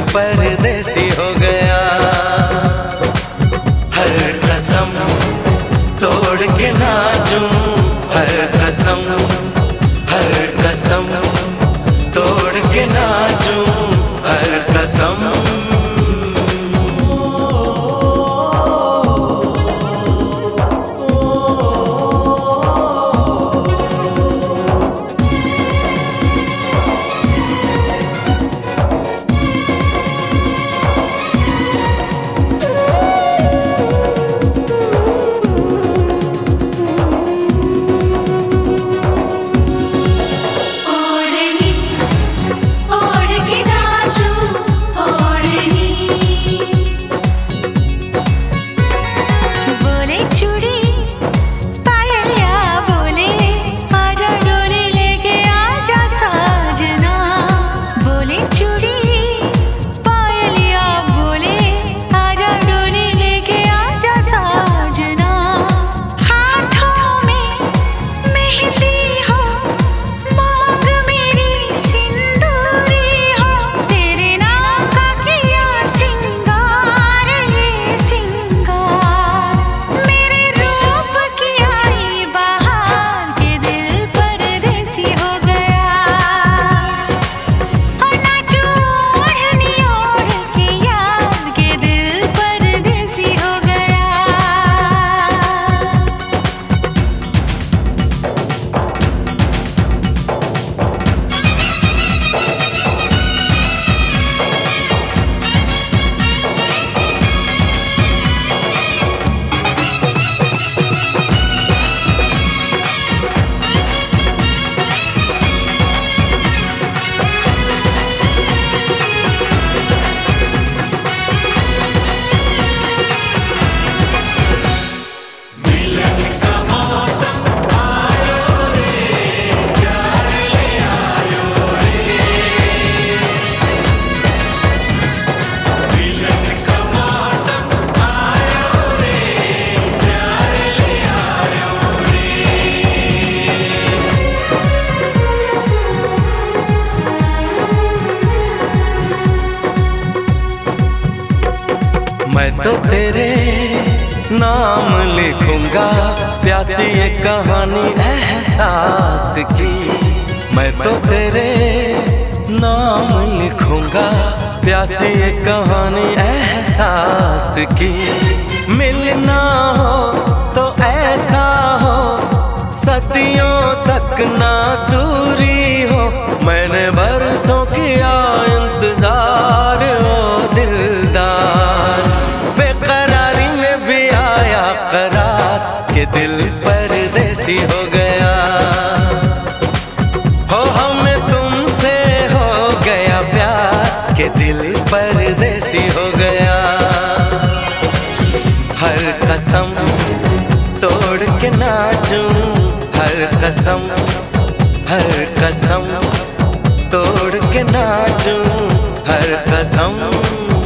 परदेसी हो गया। हर कसम तोड़ के नाचूं, हर कसम तोड़ के नाचूं, हर कसम। मैं तो तेरे नाम लिखूंगा प्यासी ये कहानी एहसास की। मैं तो तेरे नाम लिखूंगा प्यासी ये कहानी एहसास की। मिलना हो तो ऐसा हो सदियों तक ना दूरी हो। मैंने बरसों किया इंतजार ओ दिलदार, बेकरारी में भी आया करार के दिल परदेसी हो गया। हो हमें तुमसे हो गया प्यार के दिल परदेसी हो गया। हर कसम तोड़ के नाचूं, हर कसम तोड़ के नाचूं, हर कसम।